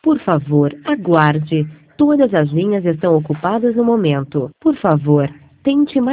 Por favor, aguarde. Todas as linhas estão ocupadas no momento. Por favor, tente mais.